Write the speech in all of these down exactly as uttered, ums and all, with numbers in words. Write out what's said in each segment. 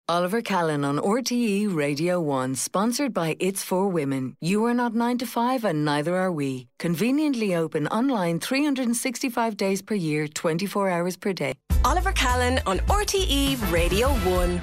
Oliver Callan on R T E Radio one, sponsored by It's For Women. You are not nine to five and neither are we. Conveniently open online three hundred sixty-five days per year, twenty-four hours per day. Oliver Callan on R T E Radio one.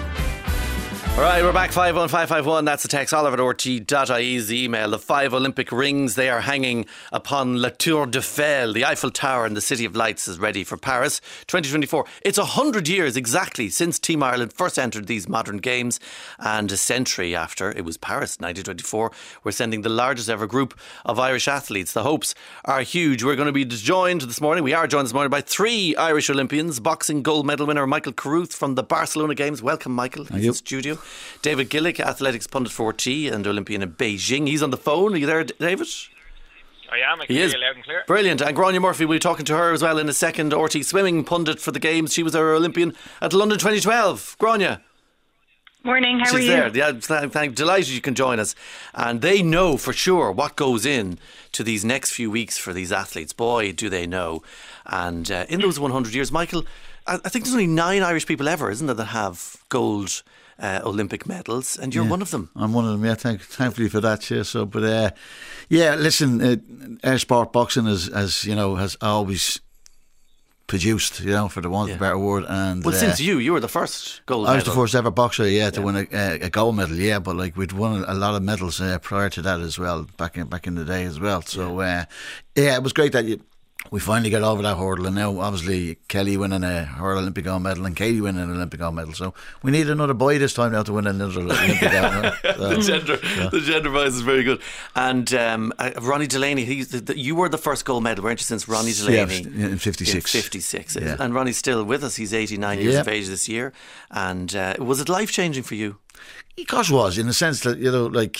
All right, we're back. Five one five five one. That's the text. Oliver at R T E dot I E is the email. The five Olympic rings, they are hanging upon La Tour d'Eiffel. The Eiffel Tower in the City of Lights is ready for Paris twenty twenty-four. It's a hundred years exactly since Team Ireland first entered these modern games, and a century after it was Paris nineteen twenty-four. We're sending the largest ever group of Irish athletes. The hopes are huge. We're going to be joined this morning. We are joined this morning by three Irish Olympians. Boxing gold medal winner Michael Carruth from the Barcelona Games. Welcome, Michael. He's in studio. David Gillick, athletics pundit for R T and Olympian in Beijing. He's on the phone. Are you there, David? I am. I can he hear is. you loud and clear. Brilliant. And Grania Murphy, we'll be talking to her as well in a second. R T swimming pundit for the Games. She was our Olympian at London twenty twelve. Grania. Morning, how She's are you? there. Yeah, thank, thank, delighted you can join us. And they know for sure what goes in to these next few weeks for these athletes. Boy, do they know. And uh, in those one hundred years, Michael, I, I think there's only nine Irish people ever, isn't there, that have gold Uh, Olympic medals, and you're yeah, one of them. I'm one of them, yeah, thank, thankfully for that, yeah. So, but uh, yeah, listen, uh, air sport boxing is, as you know, has always produced, you know, for the want of yeah. a better word. And well, uh, since you, you were the first gold I medal. was the first ever boxer, yeah, to yeah. win a, a, a gold medal, yeah. But like we'd won a lot of medals uh, prior to that as well, back in back in the day as well. So yeah, uh, yeah it was great that you. We finally got over that hurdle, and now obviously Kelly winning a her Olympic gold medal and Katie winning an Olympic gold medal. So we need another boy this time now to win another Olympic gold medal. So, the gender, yeah. the gender bias is very good. And um, uh, Ronnie Delaney, he's the, the, you were the first gold medal, weren't you? Since Ronnie Delaney, yeah, in fifty-six, in fifty-six, yeah. And Ronnie's still with us. He's eighty-nine years yeah. of age this year. And uh, was it life changing for you? Of course, it was, in the sense that, you know, like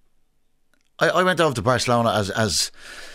I, I went over to Barcelona as as.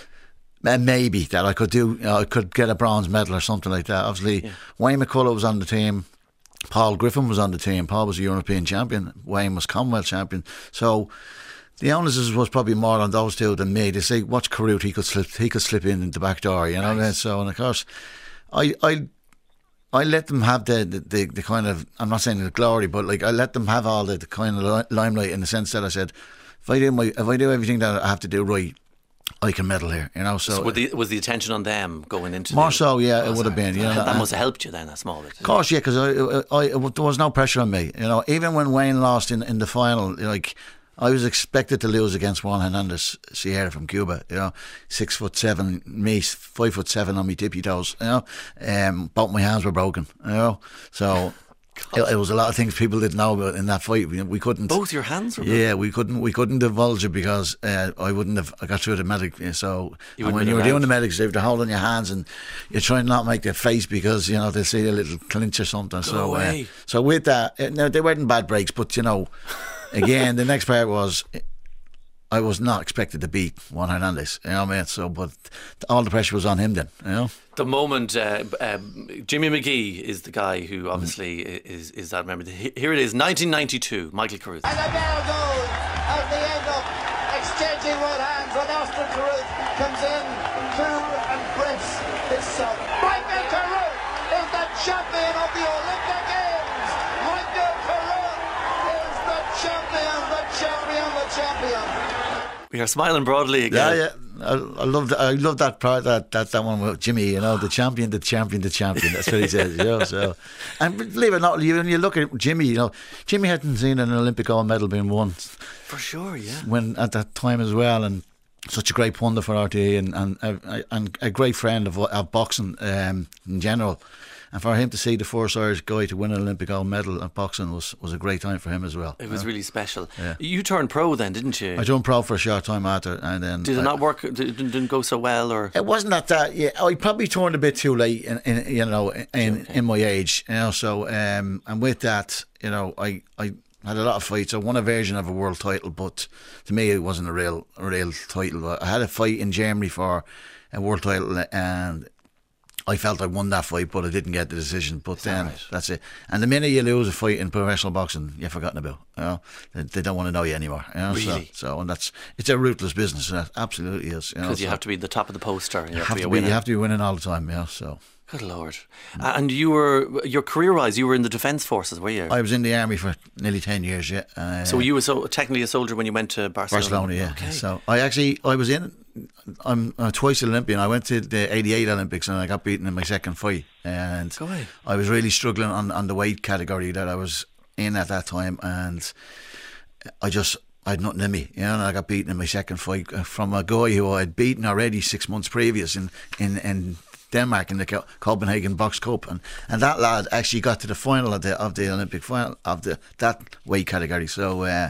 And maybe that I could do, you know, I could get a bronze medal or something like that. Obviously, yeah. Wayne McCullough was on the team. Paul Griffin was on the team. Paul was a European champion. Wayne was Commonwealth champion. So the onus was probably more on those two than me. They say, watch Carruth, he could slip, he could slip in the back door. You know, nice. So and of course, I, I, I let them have the, the, the, the kind of, I'm not saying the glory, but like I let them have all the, the kind of limelight in the sense that I said, if I do my, if I do everything that I have to do right, I can medal here, you know. So, so was, the, was the attention on them going into more the, so? Yeah, oh, it would have been. You know, that must have helped you then a small bit. Of course, yeah, because I, I, I, there was no pressure on me. You know, even when Wayne lost in, in the final, like I was expected to lose against Juan Hernandez Sierra from Cuba. You know, six foot seven, me five foot seven on my tippy toes. You know, um, both my hands were broken. You know, so. It, it was a lot of things people didn't know about in that fight. We, we couldn't. Both your hands were broken? Yeah, we couldn't. We couldn't divulge it because uh, I wouldn't have. I got through the medic. So you and when you were doing the medics, they're holding your hands and you're trying not to make their face because you know they see a little clinch or something. Go so, away. Uh, so with that, uh, no, they weren't bad breaks. But you know, again, the next part was. I was not expected to beat Juan Hernandez, you know what I mean? So, but all the pressure was on him then, you know. The moment uh, um, Jimmy McGee is the guy who obviously mm. is is that member. Here it is, nineteen ninety-two, Michael Carruth. And a bell goes at the end of exchanging right hands, and Austin Carruth comes in to impress his son. Michael Carruth is the champion of the Olympic Games. Michael Carruth is the champion, the champion, the champion. We are smiling broadly again. Yeah, yeah. I, I love that. I love that part. That that that one with Jimmy. You know, the champion, the champion, the champion. That's what he says. You know, so, and believe it or not, you, when you look at Jimmy, you know, Jimmy hadn't seen an Olympic gold medal being won for sure. Yeah, when at that time as well, and such a great pundit for R T E and and and, and a great friend of, of boxing um, in general. And for him to see the first Irish guy to win an Olympic gold medal at boxing was, was a great time for him as well. It was yeah. really special. Yeah. You turned pro then, didn't you? I turned pro for a short time after, and then did it I, not work? Did it didn't go so well, or it wasn't that that. Yeah, I probably turned a bit too late, in, in you know, in okay. in my age. You know, so um, and with that, you know, I I. had a lot of fights. I won a version of a world title, but to me it wasn't a real, a real title. I had a fight in Germany for a world title, and I felt I won that fight, but I didn't get the decision. But Is then that right? That's it. And the minute you lose a fight in professional boxing, you're forgotten about. You know, they, they don't want to know you anymore. You know? Really? So, so, and that's it's a ruthless business. It absolutely is. Because you, know, you so have to be the top of the poster. You, you have, have to be to a be. winner. You have to be winning all the time. Yeah. So. Good Lord. Uh, and you were, your career-wise, you were in the Defence Forces, were you? I was in the army for nearly ten years, yeah. Uh, so you were so technically a soldier when you went to Barcelona? Barcelona, yeah. Okay. So I actually, I was in, I'm a twice Olympian. I went to the eighty-eight Olympics and I got beaten in my second fight. And Go away. I was really struggling on, on the weight category that I was in at that time. And I just... I had nothing in me, you know, and I got beaten in my second fight from a guy who I'd beaten already six months previous in, in, in Denmark in the Co- Copenhagen Box Cup, and, and that lad actually got to the final of the of the Olympic final of the that weight category. So uh,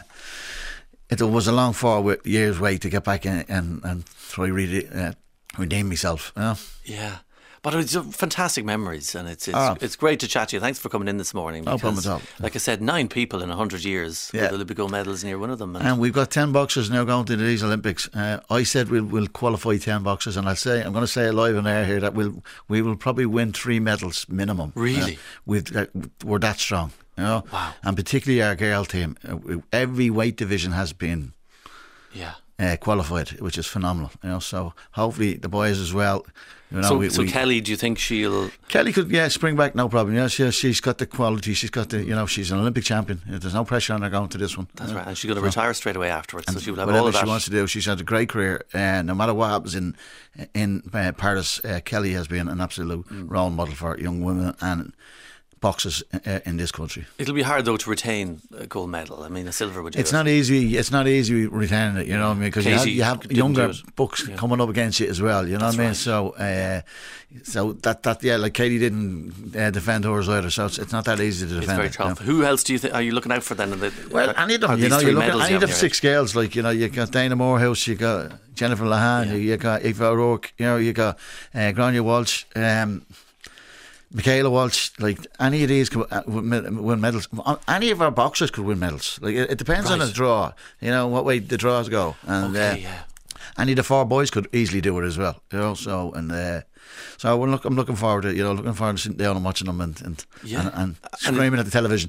it was a long four years wait to get back in and and try really uh, redeem myself. You know? Yeah. But it's fantastic memories, and it's it's, oh. it's great to chat to you. Thanks for coming in this morning. No problem at all. Like I said, nine people in a hundred years yeah. with Olympic gold medals, and you're one of them. And, and we've got ten boxers now going to these Olympics. Uh, I said we'll we'll qualify ten boxers, and I'll say I'm going to say it live on air here that we'll we will probably win three medals minimum. Really, uh, we've, uh, we're that strong, you know. Wow. And particularly our girl team, uh, every weight division has been. Yeah. Uh, qualified, which is phenomenal, you know. So hopefully the boys as well. You know, so, we, so we, Kelly, do you think she'll? Kelly could, yeah, spring back, no problem. Yeah, she, she's got the quality. She's got the, you know, she's an Olympic champion. There's no pressure on her going to this one. That's yeah. right, and she's going to so, retire straight away afterwards. So she will have whatever all of that. she wants to do. She's had a great career, and uh, no matter what happens in in uh, Paris, uh, Kelly has been an absolute mm. role model for young women and boxers uh, in this country. It'll be hard though to retain a gold medal. I mean, a silver would do It's it. not easy. It's not easy retaining it. You know what I mean? Because you have, you have younger books yeah. coming up against you as well. You know That's what I mean? Right. So, uh, so that that yeah, like Katie didn't uh, defend hers either. So it's, it's not that easy to defend. It's very it, tough. You know? Who else do you think are you looking out for then? In the, well, are, any of them. You know, you look at any of the here? six girls. Like you know, you got Dana Morehouse, you got Jennifer Lahan, yeah. you got Eva O'Rourke, you know, you got uh, Grania Walsh. Um, Michaela Walsh, like any of these could win medals. Any of our boxers could win medals. Like it, it depends right. on the draw, you know, what way the draws go. And okay, uh, yeah. any of the four boys could easily do it as well, you know. So and uh, so we're look, I'm looking forward to, you know, looking forward to sitting down and watching them and and, yeah. and, and screaming and, at the television.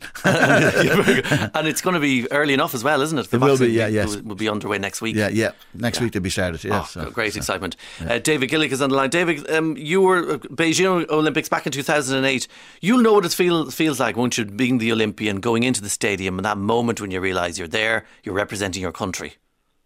And it's going to be early enough as well, isn't it? The it will be, yeah, yes. Will, will be underway next week. Yeah, yeah. Next yeah. week they'll be started. Yeah, oh, so, great so, excitement. Yeah. Uh, David Gillick is on the line. David, um, you were at Beijing Olympics back in two thousand eight. You'll know what it feel, feels like, won't you, being the Olympian, going into the stadium, and that moment when you realise you're there, you're representing your country.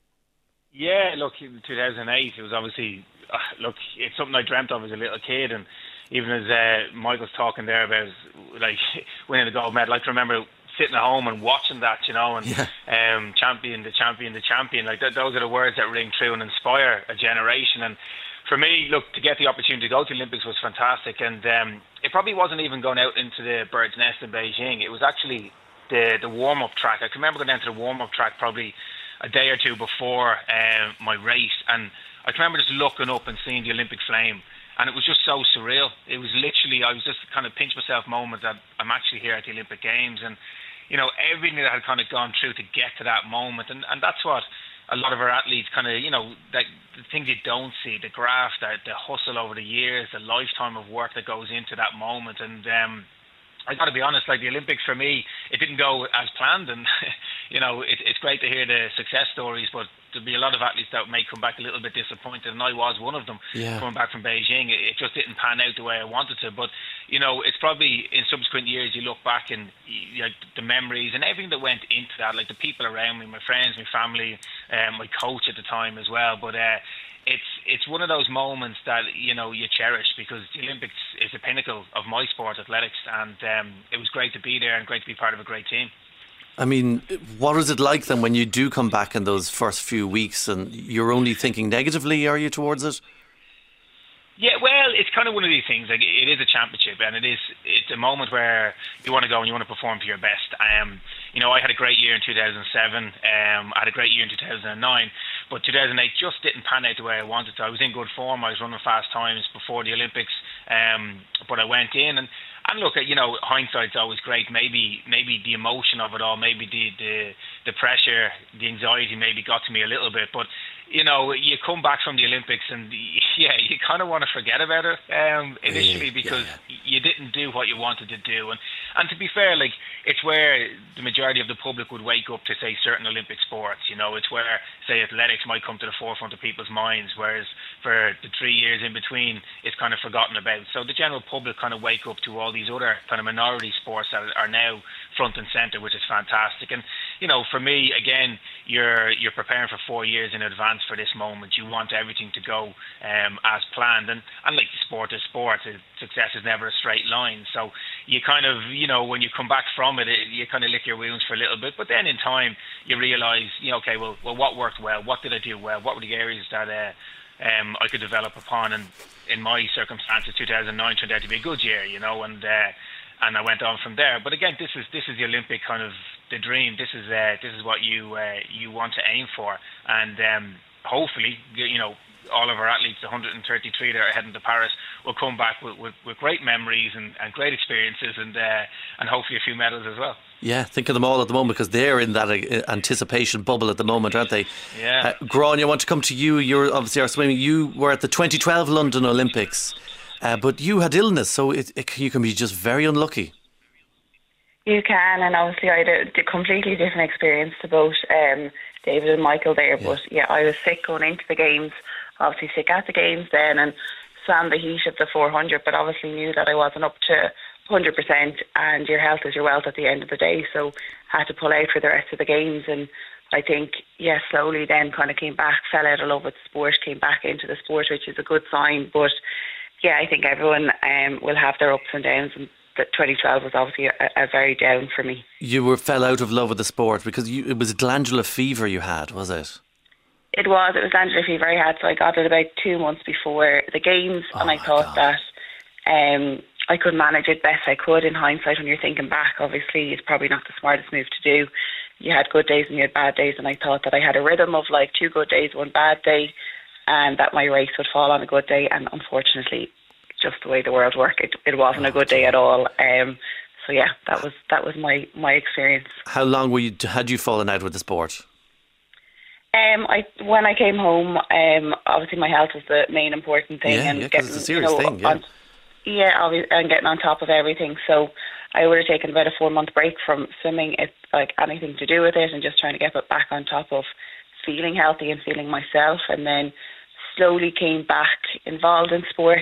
Yeah, look, in two thousand eight, it was obviously, uh, look, it's something I dreamt of as a little kid, and even as uh, Michael's talking there about, like, winning the gold medal, I can remember sitting at home and watching that, you know, and yeah. um, champion, the champion, the champion, like, th- those are the words that ring true and inspire a generation. And for me, look, to get the opportunity to go to the Olympics was fantastic, and um, it probably wasn't even going out into the bird's nest in Beijing. It was actually the, the warm-up track. I can remember going down to the warm-up track probably a day or two before uh, my race, and I can remember just looking up and seeing the Olympic flame, and it was just so surreal. It was literally, I was just kind of pinch myself moment that I'm actually here at the Olympic Games, and you know, everything that had kind of gone through to get to that moment, and, and that's what a lot of our athletes kind of, you know, that the things you don't see, the graft, the, the hustle over the years, the lifetime of work that goes into that moment. And um, I got to be honest, like the Olympics for me, it didn't go as planned, and you know, it, it's great to hear the success stories, but there'll be a lot of athletes that may come back a little bit disappointed, and I was one of them. Yeah. Coming back from Beijing, it, it just didn't pan out the way I wanted to. But you know, it's probably in subsequent years you look back and you know, the memories and everything that went into that, like the people around me, my friends, my family, um, my coach at the time as well. But uh, it's it's one of those moments that you know you cherish, because the Olympics is the pinnacle of my sport, athletics, and um, it was great to be there and great to be part of a great team. I mean, what is it like then when you do come back in those first few weeks and you're only thinking negatively, are you, towards it? Yeah, well, it's kind of one of these things. Like, it is a championship, and it is it's a moment where you want to go and you want to perform to your best. Um, you know, I had a great year in two thousand seven. Um, I had a great year in two thousand nine, but two thousand eight just didn't pan out the way I wanted to. I was in good form. I was running fast times before the Olympics, um, but I went in and. And look, you know, hindsight's always great. Maybe, maybe the emotion of it all, maybe the, the the pressure, the anxiety, maybe got to me a little bit. But you know, you come back from the Olympics, and yeah, you kind of want to forget about it um, initially, because yeah, yeah. you didn't do what you wanted to do. And And to be fair, like, it's where the majority of the public would wake up to, say, certain Olympic sports. You know, it's where, say, athletics might come to the forefront of people's minds, whereas for the three years in between, it's kind of forgotten about. So the general public kind of wake up to all these other kind of minority sports that are now front and centre, which is fantastic. And, you know, for me, again, you're you're preparing for four years in advance for this moment. You want everything to go um, as planned. And, and like sport is sport, success is never a straight line. So you kind of, you know, when you come back from it, it you kind of lick your wounds for a little bit. But then in time, you realise, you know, okay, well, well, what worked well? What did I do well? What were the areas that uh, um, I could develop upon? And in my circumstances, two thousand nine turned out to be a good year, you know, and uh, and I went on from there. But again, this is this is the Olympic kind of the dream. This is uh, this is what you uh, you want to aim for, and um, hopefully, you know, all of our athletes, the one hundred thirty-three that are heading to Paris, will come back with, with, with great memories and, and great experiences, and uh, and hopefully a few medals as well. Yeah, think of them all at the moment, because they're in that uh, anticipation bubble at the moment, aren't they? Yeah. Uh, Gráinne, I want to come to you. You're obviously our swimming. You were at the twenty twelve London Olympics, uh, but you had illness, so it, it, you can be just very unlucky. You can, and obviously I had a completely different experience to both um, David and Michael there. Yeah. But yeah, I was sick going into the games, obviously sick at the games then, and swam the heat of the four hundred, but obviously knew that I wasn't up to one hundred percent, and your health is your wealth at the end of the day, so had to pull out for the rest of the games. And I think, yeah, slowly then kind of came back, fell out of love with the sport, came back into the sport, which is a good sign. But yeah, I think everyone um, will have their ups and downs, and that twenty twelve was obviously a, a very down for me. You were fell out of love with the sport because you, it was glandular fever you had, was it? It was. It was glandular fever I had, so I got it about two months before the games, oh and I thought God. that um, I could manage it best I could. In hindsight, when you're thinking back, obviously it's probably not the smartest move to do. You had good days and you had bad days, and I thought that I had a rhythm of like two good days, one bad day, and that my race would fall on a good day. And unfortunately, just the way the world worked, it, it wasn't a good day at all. Um, so yeah, that was that was my, my experience. How long were you? Had you fallen out with the sport? Um, I when I came home, um, obviously my health was the main important thing, yeah, and yeah, getting, it's a serious you know, thing. Yeah, on, yeah, and getting on top of everything. So I would have taken about a four month break from swimming, if like anything to do with it, and just trying to get back on top of feeling healthy and feeling myself, and then slowly came back involved in sport.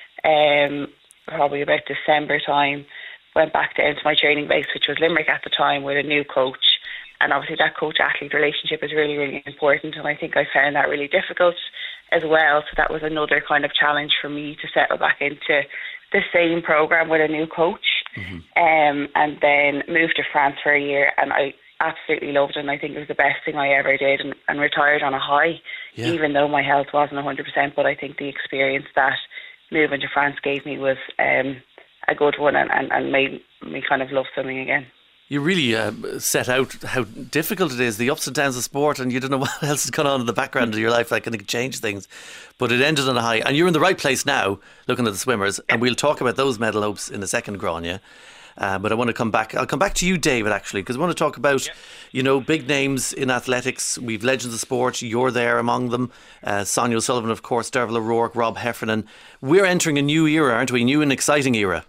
Um, probably about December time, went back down to my training base, which was Limerick at the time, with a new coach. And obviously that coach-athlete relationship is really, really important, and I think I found that really difficult as well. So that was another kind of challenge for me to settle back into the same programme with a new coach. Mm-hmm. um, and then moved to France for a year, and I absolutely loved it, and I think it was the best thing I ever did, and, and retired on a high, yeah. even though my health wasn't one hundred percent. But I think the experience that moving to France gave me was um, a good one, and, and, and made me kind of love swimming again. You really uh, set out how difficult it is, the ups and downs of sport, and you don't know what else has gone on in the background of your life that can change things. But it ended on a high, and you're in the right place now, looking at the swimmers, and we'll talk about those medal hopes in a second, Gráinne. Uh, but I want to come back. I'll come back to you, David, actually, because I want to talk about, yeah. you know, big names in athletics. We've legends of sport. You're there among them. Uh, Sonia O'Sullivan, of course, Derval O'Rourke, Rob Heffernan. We're entering a new era, aren't we? New and exciting era.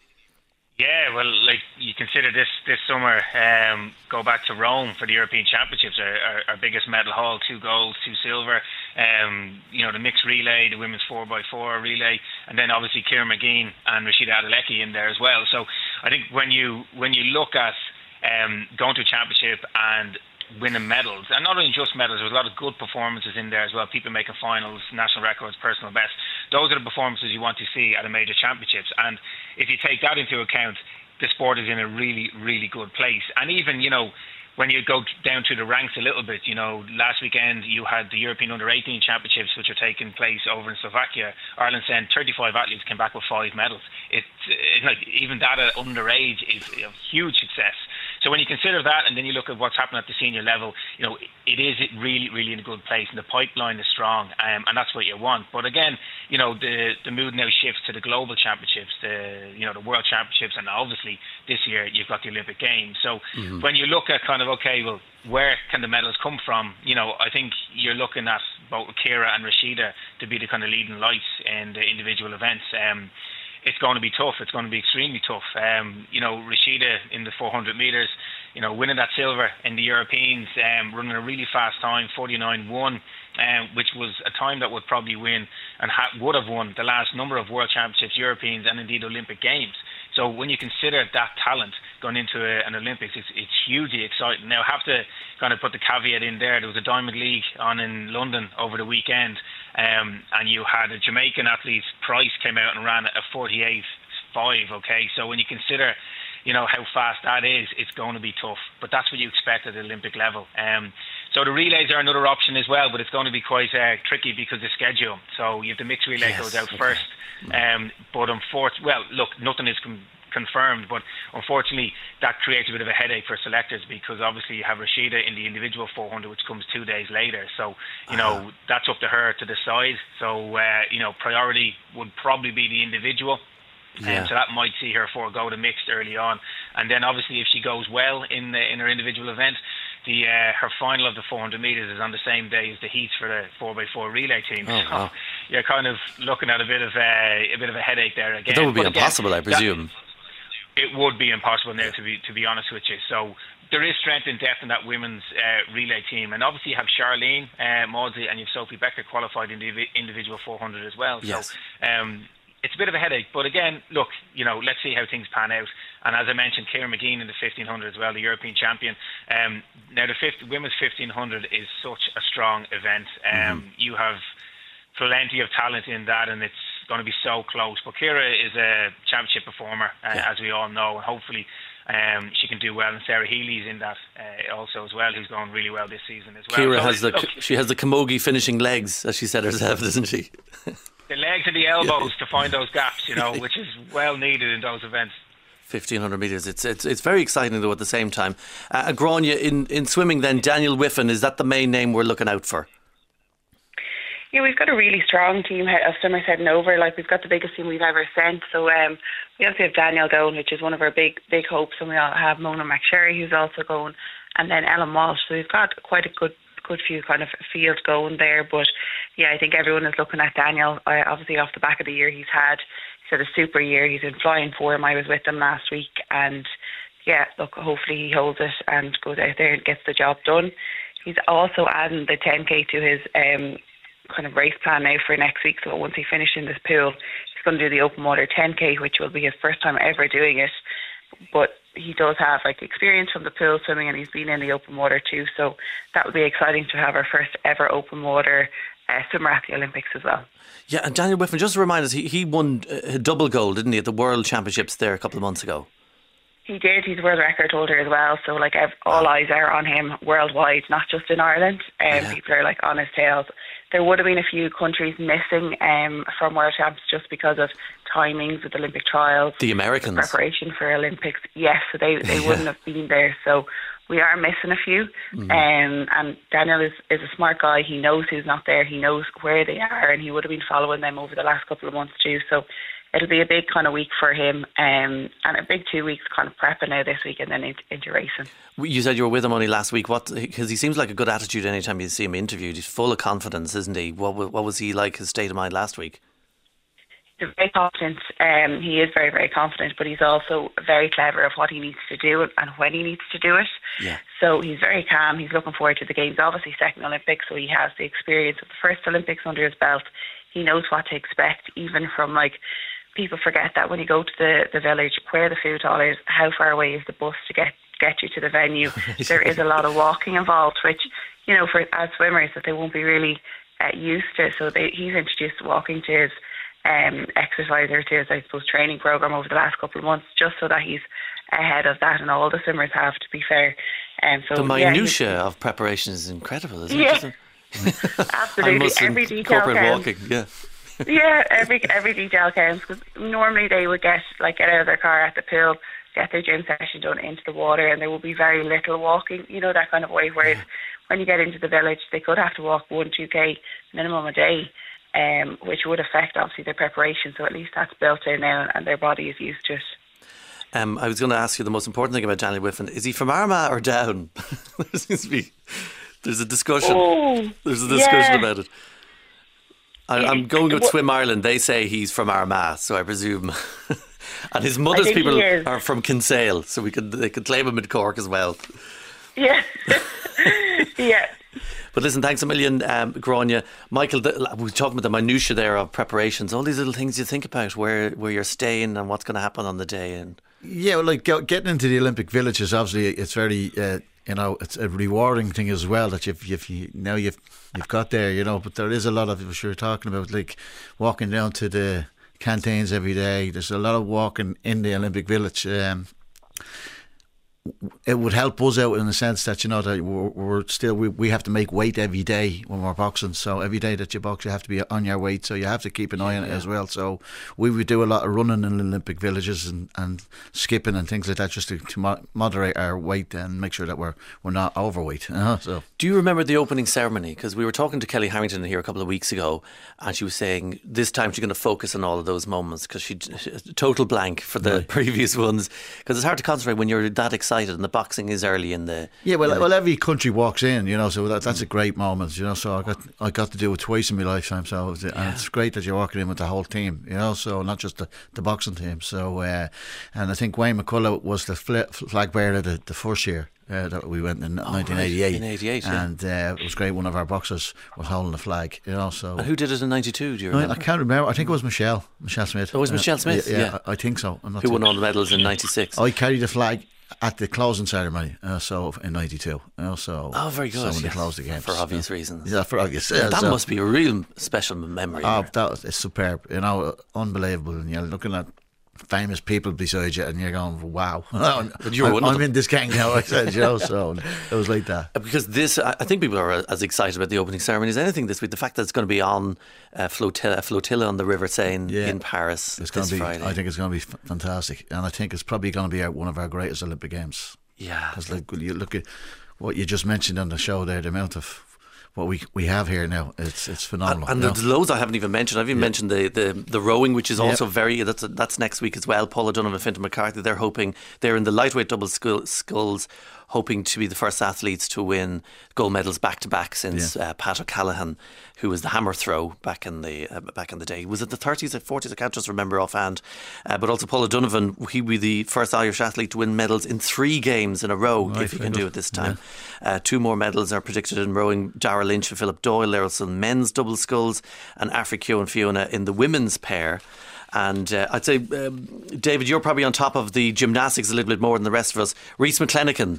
Yeah, well, like you consider this this summer, um, go back to Rome for the European Championships, our, our, our biggest medal haul, two golds, two silver. Um, you know, the mixed relay, the women's four by four relay, and then obviously Ciara Mageean and Rashida Adeleke in there as well. So I think when you when you look at um, going to a championship and winning medals, and not only just medals, there was a lot of good performances in there as well, people making finals, national records, personal best. Those are the performances you want to see at a major championships, and if you take that into account, the sport is in a really, really good place. And even, you know, when you go down to the ranks a little bit, you know, last weekend you had the European under eighteen Championships, which are taking place over in Slovakia. Ireland sent thirty-five athletes, came back with five medals. It's, it's like, even that at underage is a huge success. So when you consider that, and then you look at what's happening at the senior level, you know, it is really, really in a good place, and the pipeline is strong, um, and that's what you want. But again, you know, the the mood now shifts to the global championships, the you know the world championships, and obviously this year you've got the Olympic Games. So mm-hmm. when you look at kind of, okay, well, where can the medals come from? You know, I think you're looking at both Ciara and Rashida to be the kind of leading lights in the individual events. Um, it's going to be tough. It's going to be extremely tough. Um, you know, Rashida in the four hundred metres, you know, winning that silver in the Europeans, um, running a really fast time, forty-nine one, um, which was a time that would probably win and ha- would have won the last number of World Championships, Europeans, and indeed Olympic Games. So when you consider that talent going into a, an Olympics, it's, it's hugely exciting. Now, I have to kind of put the caveat in there. There was a Diamond League on in London over the weekend, um, and you had a Jamaican athlete, Price, came out and ran a forty-eight five, okay? So when you consider, you know, how fast that is, it's going to be tough. But that's what you expect at the Olympic level. Um, so the relays are another option as well, but it's going to be quite uh, tricky because of schedule. So you have the mixed relay yes, goes out okay. first. Um, but unfortunately, well, look, nothing is com- confirmed, but unfortunately that creates a bit of a headache for selectors because obviously you have Rashida in the individual four hundred, which comes two days later. So, you know, uh-huh. that's up to her to decide. So, uh, you know, priority would probably be the individual. Yeah. Um, so that might see her forego the mixed early on, and then obviously if she goes well in the, in her individual event, the uh, her final of the four hundred metres is on the same day as the heats for the four by four relay team. Oh, so wow. You're kind of looking at a bit of a, a bit of a headache there again. But that would be but impossible, again, I presume. That, it would be impossible now, to be to be honest with you. So there is strength and depth in that women's uh, relay team, and obviously you have Charlene uh, Maudsley and you have Sophie Becker qualified in the individual four hundred as well. Yes. So. Um, It's a bit of a headache, but again, look, you know, let's see how things pan out. And as I mentioned, Ciara McGean in the fifteen hundred as well, the European champion. Um, now, the fifth, women's fifteen hundred is such a strong event. Um, mm-hmm. You have plenty of talent in that, and it's going to be so close. But Ciara is a championship performer, uh, yeah. as we all know, and hopefully um, she can do well. And Sarah Healy's in that uh, also as well, who's going really well this season as well. Ciara so has the look, she has the camogie finishing legs, as she said herself, doesn't she? The legs and the elbows yeah. to find those gaps, you know, which is well needed in those events. fifteen hundred metres, it's it's it's very exciting though at the same time. Uh, Gráinne, in, in swimming then, Daniel Whiffen, is that the main name we're looking out for? Yeah, we've got a really strong team of swimmers heading over. Like, we've got the biggest team we've ever sent. So um, we also have Danielle going, which is one of our big big hopes, and we all have Mona McSherry, who's also going, and then Ellen Walsh. So we've got quite a good good few kind of field going there. But yeah, I think everyone is looking at Daniel, uh, obviously off the back of the year he's had. He's had a super year. He's in flying form. I was with him last week, and yeah, look, hopefully he holds it and goes out there and gets the job done. He's also adding the ten K to his um, kind of race plan now for next week. So once he finishes in this pool, he's going to do the open water ten K, which will be his first time ever doing it. But he does have like experience from the pool swimming, and he's been in the open water too. So that would be exciting to have our first ever open water uh, swimmer at the Olympics as well. Yeah, and Daniel Whiffen, just to remind us, he, he won a double gold, didn't he, at the World Championships there a couple of months ago? He did. He's a world record holder as well. So like all eyes are on him worldwide, not just in Ireland. Um, yeah. People are like on his tails. There would have been a few countries missing um, from World Champs just because of timings with Olympic trials. The Americans. The preparation for Olympics. Yes, so they, they yeah. wouldn't have been there. So we are missing a few. Mm. Um, and Daniel is, is a smart guy. He knows who's not there. He knows where they are, and he would have been following them over the last couple of months too. So it'll be a big kind of week for him, um, and a big two weeks kind of prepping now this week and then into, into racing. You said you were with him only last week. What? Because he seems like a good attitude anytime you see him interviewed. He's full of confidence, isn't he? What What was he like, his state of mind last week? He's very confident. Um, he is very, very confident, but he's also very clever of what he needs to do and when he needs to do it. Yeah. So he's very calm. He's looking forward to the games. Obviously, second Olympics, so he has the experience of the first Olympics under his belt. He knows what to expect, even from like. People forget that when you go to the, the village, where the food hall is, how far away is the bus to get, get you to the venue. There is a lot of walking involved, which, you know, for as swimmers that they won't be really uh, used to. So they, he's introduced walking to his um, exercise or to his, I suppose, training program over the last couple of months, just so that he's ahead of that, and all the swimmers have, to be fair. Um, so, the minutiae yeah, of preparation is incredible, isn't yeah. it? Absolutely. Every detail corporate counts. walking, yeah. yeah, every every detail counts, because normally they would get like get out of their car at the pool, get their gym session done into the water, and there will be very little walking, you know, that kind of way. Whereas yeah. when you get into the village, they could have to walk one, two K minimum a day, um, which would affect obviously their preparation. So at least that's built in now, and their body is used to it. Um, I was going to ask you the most important thing about Daniel Whiffen. Is he from Armagh or Down? there seems to be, there's a discussion. Oh, there's a discussion yeah. about it. I, I'm going with Swim Ireland. They say he's from Armagh, so I presume. And his mother's people are from Kinsale, so we could they could claim him in Cork as well. Yeah. Yeah. But listen, thanks a million, um, Grania. Michael, the, we were talking about the minutiae there of preparations, all these little things you think about, where where you're staying and what's going to happen on the day. And yeah, well, like getting into the Olympic Village is obviously it's very, uh, you know, it's a rewarding thing as well that you've, you've you, now you've you've got there, you know. But there is a lot of what you're talking about, like walking down to the canteens every day. There's a lot of walking in the Olympic Village. Um, it would help us out in the sense that, you know, that we're, we're still we, we have to make weight every day when we're boxing. So every day that you box, you have to be on your weight. So you have to keep an eye on it as well. So we would do a lot of running in Olympic villages and, and skipping and things like that, just to, to mo- moderate our weight and make sure that we're we're not overweight. Uh-huh, so do you remember the opening ceremony? Because we were talking to Kelly Harrington here a couple of weeks ago, and she was saying this time she's going to focus on all of those moments because she total blank for the right. previous ones, because it's hard to concentrate when you're that excited. And the boxing is early in the yeah. Well, you know, well, every country walks in, you know, so that, that's a great moment, you know. So I got I got to do it twice in my lifetime. So it was, yeah. and it's great that you're walking in with the whole team, you know. So not just the, the boxing team. So uh, and I think Wayne McCullough was the flag bearer the, the first year. Uh, that we went in oh, nineteen eighty-eight, right. in eighty-eight, yeah. And uh, it was great. One of our boxers was holding the flag, you know. So and who did it in ninety-two? Do you remember? I, I can't remember. I think it was Michelle, Michelle Smith. Oh, it was Michelle Smith. Uh, yeah, yeah, yeah. I, I think so. I'm not who won sure. all the medals in ninety-six? I carried the flag at the closing ceremony, uh, so in ninety-two. You know, so oh, very good. So when yes. they closed the games for obvious yeah. reasons. Yeah, for obvious. Yeah, that so. must be a real special memory. Oh, that was, it's superb. You know, unbelievable. And you're looking at famous people beside you, and you're going, "Wow!" But you were I'm, one of I'm them. in this gang now. I said, you know, so it was like that. Because this, I think people are as excited about the opening ceremony as anything this week. The fact that it's going to be on a flotilla, a flotilla on the River Seine yeah. in Paris it's this be, Friday. I think it's going to be f- fantastic, and I think it's probably going to be one of our greatest Olympic games. Yeah, because like you look at what you just mentioned on the show there, the amount of what we we have here now, it's it's phenomenal. And, and there's loads I haven't even mentioned. I've even yeah. mentioned the, the, the rowing, which is yep. also very that's that's next week as well. Paula Donovan and Fintan McCarthy, they're hoping they're in the lightweight double skull, sculls, hoping to be the first athletes to win gold medals back to back since yeah. uh, Pat O'Callaghan, who was the hammer throw back in the uh, back in the day. Was it the thirties or forties? I can't just remember offhand. Uh, but also Paula Donovan, he will be the first Irish athlete to win medals in three games in a row, right, if he can do it this time. Yeah. Uh, two more medals are predicted in rowing. Dara Lynch and Philip Doyle. There are also men's double sculls, and Afri Keogh and Fiona in the women's pair. And uh, I'd say, um, David, you're probably on top of the gymnastics a little bit more than the rest of us. Rhys McClenaghan.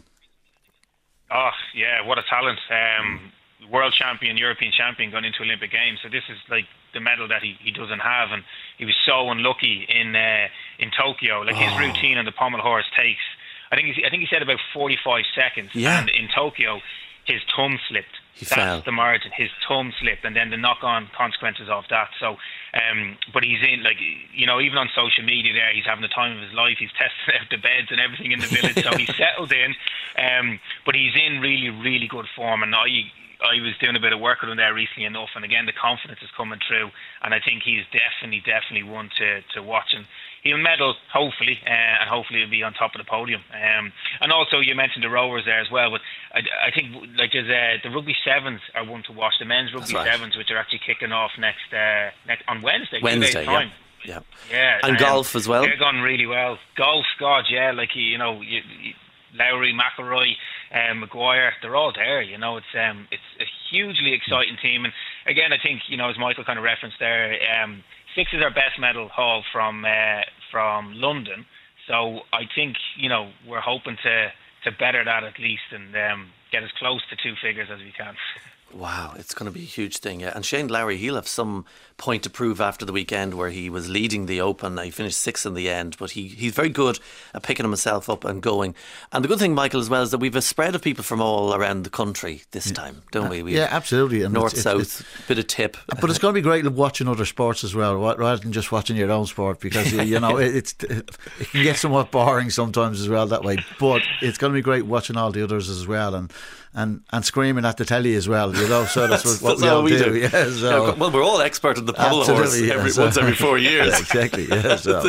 Oh, yeah, what a talent. Um, world champion, European champion, gone into Olympic Games. So this is like the medal that he, he doesn't have. And he was so unlucky in uh, in Tokyo. Like his oh. routine on the pommel horse takes, I think he, I think he said about forty-five seconds. Yeah. And in Tokyo, his thumb slipped. He That's fell. the margin. His thumb slipped, and then the knock-on consequences of that. So, um, but he's in, like, you know, even on social media there, he's having the time of his life. He's testing out the beds and everything in the village, so he's settled in. Um, but he's in really, really good form, and I, I was doing a bit of work with him there recently enough, and again, the confidence is coming through, and I think he's definitely, definitely one to, to watch. And he'll medal, hopefully, uh, and hopefully he'll be on top of the podium. Um, and also, you mentioned the rowers there as well, but I, I think like there's uh, the rugby sevens are one to watch. The men's rugby right. sevens, which are actually kicking off next uh, next on Wednesday. Wednesday, two days time. yeah, yeah, and um, golf as well. They're going really well. Golf, God, yeah, like you know, you, you, Lowry, McIlroy, um, Maguire, they're all there. You know, it's um, it's a hugely exciting team. And again, I think you know, as Michael kind of referenced there, um, six is our best medal haul from uh, from London. So I think you know we're hoping to to better that at least and um, get as close to two figures as we can. Wow, it's going to be a huge thing. Yeah. And Shane Lowry, he'll have some point to prove after the weekend where he was leading the Open. He finished sixth in the end, but he, he's very good at picking himself up and going. And the good thing, Michael, as well, is that we've a spread of people from all around the country this time, don't we? We've yeah, absolutely. And north, it's, south, it's, it's, bit of tip. But it's going to be great watching other sports as well, rather than just watching your own sport, because, you know, it, it's, it can get somewhat boring sometimes as well that way. But it's going to be great watching all the others as well. And And, and screaming at the telly as well, you know. So that's, that's what, what that's we all we do. do. Yeah, so. Yeah, well, we're all expert in the pommel horse yeah, every, so. once every four years. Yeah, exactly. Yeah, so.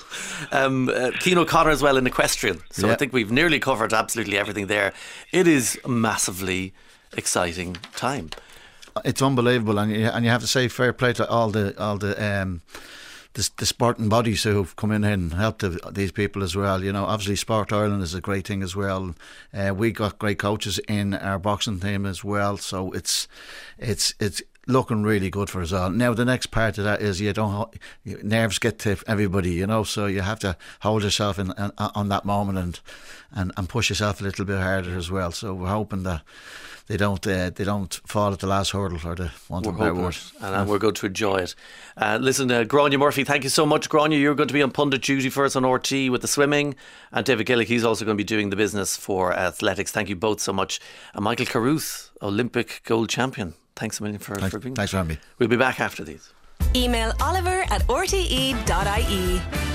um, uh, Cian O'Connor as well in equestrian. So yeah. I think we've nearly covered absolutely everything there. It is a massively exciting time. it's unbelievable, and you, and you have to say fair play to all the all the um, the, the sporting bodies who've come in and helped the, these people as well. You know, obviously Sport Ireland is a great thing as well. Uh, we got great coaches in our boxing team as well, so it's it's it's. looking really good for us all. Now the next part of that is you don't you, nerves get to everybody, you know, so you have to hold yourself in, in on that moment and, and and push yourself a little bit harder as well. So we're hoping that they don't uh, they don't fall at the last hurdle, or the want of a better word, and uh, we're going to enjoy it. Uh, listen, uh, Gráinne Murphy, thank you so much. Gráinne, you're going to be on pundit duty for us on R T with the swimming, and David Gillick, he's also going to be doing the business for athletics. Thank you both so much. And Michael Carruth, Olympic gold champion, thanks a million for, thanks, for being Thanks for having me. We'll be back after these. Email Oliver at r t e dot i e.